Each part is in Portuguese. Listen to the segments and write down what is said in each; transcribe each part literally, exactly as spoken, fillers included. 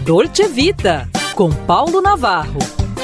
Dolce Vita, com Paulo Navarro.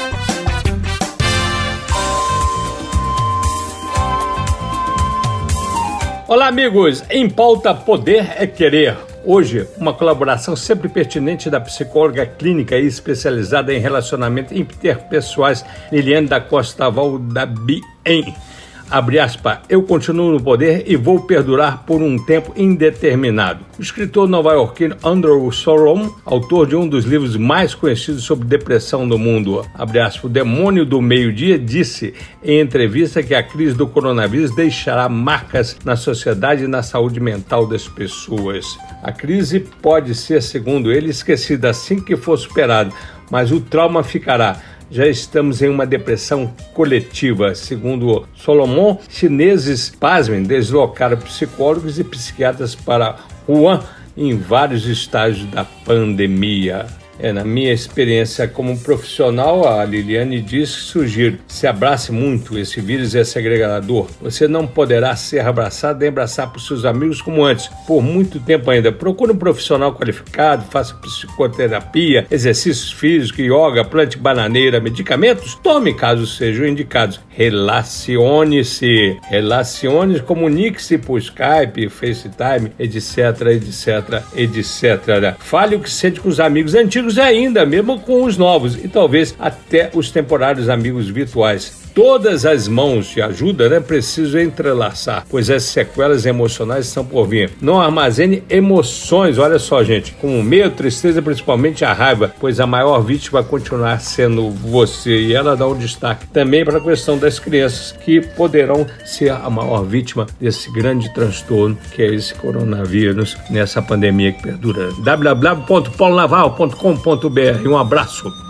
Olá, amigos! Em pauta, Poder é Querer. Hoje, uma colaboração sempre pertinente da psicóloga clínica e especializada em relacionamentos interpessoais, Liliane da Costa Valdabien. Abre aspas, eu continuo no poder e vou perdurar por um tempo indeterminado. O escritor nova-iorquino Andrew Solomon, autor de um dos livros mais conhecidos sobre depressão do mundo, abre aspas, o demônio do meio-dia, disse em entrevista que a crise do coronavírus deixará marcas na sociedade e na saúde mental das pessoas. A crise pode ser, segundo ele, esquecida assim que for superada, mas o trauma ficará. Já estamos em uma depressão coletiva. Segundo Solomon, chineses, pasmem, deslocaram psicólogos e psiquiatras para Wuhan em vários estágios da pandemia. É, na minha experiência como profissional, a Liliane diz que sugiro, se abrace muito, esse vírus é segregador. Você não poderá ser abraçado nem abraçar por seus amigos como antes, por muito tempo ainda. Procure um profissional qualificado, faça psicoterapia, exercícios físicos, yoga, plante bananeira, medicamentos, tome caso sejam indicados. Relacione-se, relacione-se, comunique-se por Skype, FaceTime, etc, etc, etcétera. Fale o que sente com os amigos antigos e ainda mesmo com os novos e talvez até os temporários amigos virtuais. Todas as mãos de ajuda, né, precisam entrelaçar, pois as sequelas emocionais estão por vir. Não armazene emoções, olha só, gente, como medo, tristeza, principalmente a raiva, pois a maior vítima vai continuar sendo você. E ela dá um destaque também para a questão das crianças, que poderão ser a maior vítima desse grande transtorno que é esse coronavírus, nessa pandemia que perdura. w w w ponto paulo navarro ponto com ponto b r. Um abraço.